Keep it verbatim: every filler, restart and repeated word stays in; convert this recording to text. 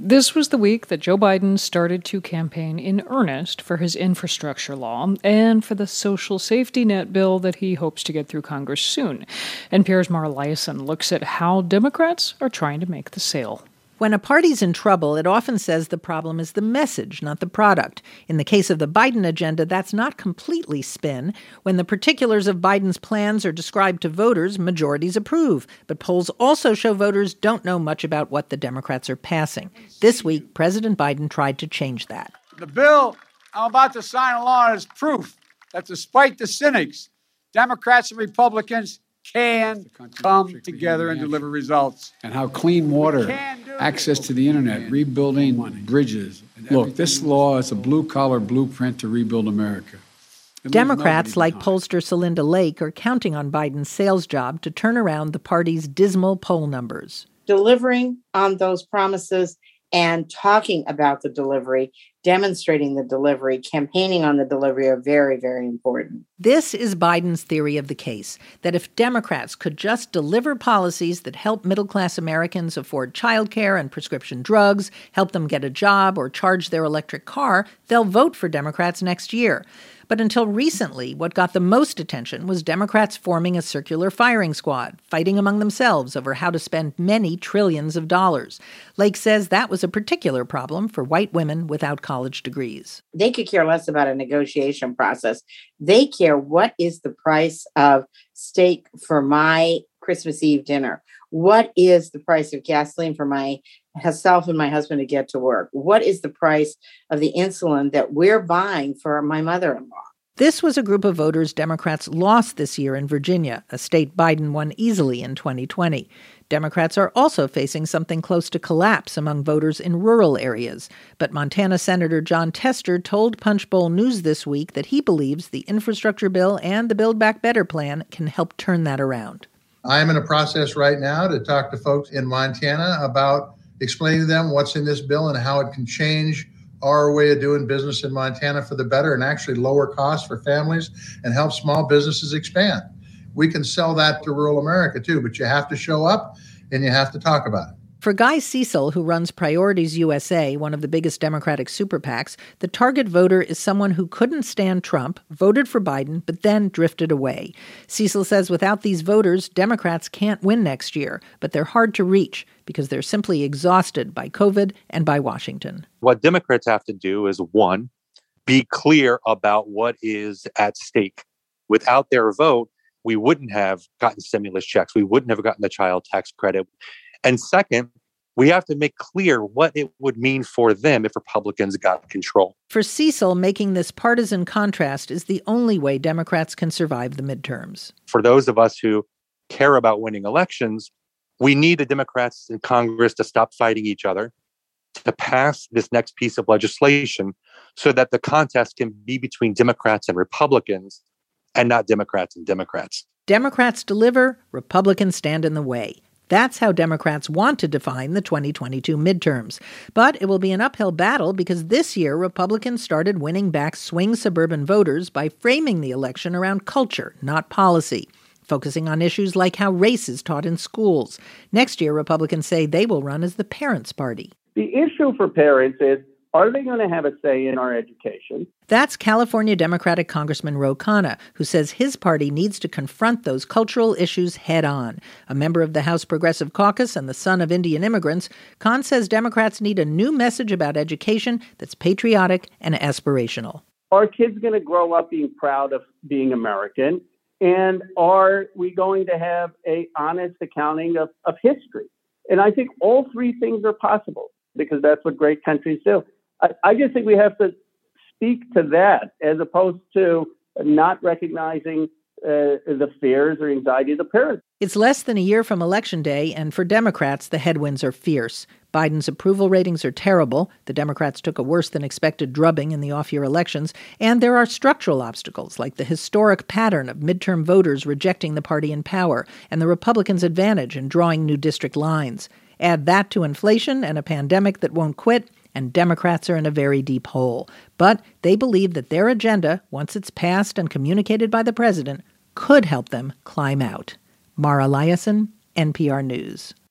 This was the week that Joe Biden started to campaign in earnest for his infrastructure law and for the social safety net bill that he hopes to get through Congress soon. N P R's Mara Liasson looks at how Democrats are trying to make the sale. When a party's in trouble, it often says the problem is the message, not the product. In the case of the Biden agenda, that's not completely spin. When the particulars of Biden's plans are described to voters, majorities approve. But polls also show voters don't know much about what the Democrats are passing. This week, President Biden tried to change that. The bill I'm about to sign along is proof that despite the cynics, Democrats and Republicans can come together and deliver results. And how clean water, access to the internet, rebuilding bridges. Look, this law is a blue-collar blueprint to rebuild America. Democrats like pollster Celinda Lake are counting on Biden's sales job to turn around the party's dismal poll numbers. Delivering on those promises and talking about the delivery, demonstrating the delivery, campaigning on the delivery are very, very important. This is Biden's theory of the case, that if Democrats could just deliver policies that help middle-class Americans afford childcare and prescription drugs, help them get a job or charge their electric car, they'll vote for Democrats next year. But until recently, what got the most attention was Democrats forming a circular firing squad, fighting among themselves over how to spend many trillions of dollars. Lake says that was a particular problem for white women without college degrees. They could care less about a negotiation process. They care what is the price of steak for my Christmas Eve dinner? What is the price of gasoline for my myself and my husband to get to work? What is the price of the insulin that we're buying for my mother-in-law? This was a group of voters Democrats lost this year in Virginia, a state Biden won easily in twenty twenty. Democrats are also facing something close to collapse among voters in rural areas. But Montana Senator Jon Tester told Punchbowl News this week that he believes the infrastructure bill and the Build Back Better plan can help turn that around. I am in a process right now to talk to folks in Montana about explaining to them what's in this bill and how it can change our way of doing business in Montana for the better and actually lower costs for families and help small businesses expand. We can sell that to rural America too, but you have to show up and you have to talk about it. For Guy Cecil, who runs Priorities U S A, one of the biggest Democratic super PACs, the target voter is someone who couldn't stand Trump, voted for Biden, but then drifted away. Cecil says without these voters, Democrats can't win next year, but they're hard to reach because they're simply exhausted by COVID and by Washington. What Democrats have to do is, one, be clear about what is at stake. Without their vote, we wouldn't have gotten stimulus checks. We wouldn't have gotten the child tax credit. And second, we have to make clear what it would mean for them if Republicans got control. For Cecil, making this partisan contrast is the only way Democrats can survive the midterms. For those of us who care about winning elections, we need the Democrats in Congress to stop fighting each other, to pass this next piece of legislation so that the contest can be between Democrats and Republicans and not Democrats and Democrats. Democrats deliver, Republicans stand in the way. That's how Democrats want to define the twenty twenty-two midterms. But it will be an uphill battle because this year Republicans started winning back swing suburban voters by framing the election around culture, not policy, focusing on issues like how race is taught in schools. Next year, Republicans say they will run as the parents' party. The issue for parents is, are they going to have a say in our education? That's California Democratic Congressman Ro Khanna, who says his party needs to confront those cultural issues head on. A member of the House Progressive Caucus and the son of Indian immigrants, Khan says Democrats need a new message about education that's patriotic and aspirational. Are kids going to grow up being proud of being American? And are we going to have an honest accounting of, of history? And I think all three things are possible because that's what great countries do. I, I just think we have to speak to that as opposed to not recognizing uh, the fears or anxiety of the parents. It's less than a year from Election Day, and for Democrats, the headwinds are fierce. Biden's approval ratings are terrible. The Democrats took a worse-than-expected drubbing in the off-year elections. And there are structural obstacles, like the historic pattern of midterm voters rejecting the party in power and the Republicans' advantage in drawing new district lines. Add that to inflation and a pandemic that won't quit, and Democrats are in a very deep hole. But they believe that their agenda, once it's passed and communicated by the president, could help them climb out. Mara Liasson, N P R News.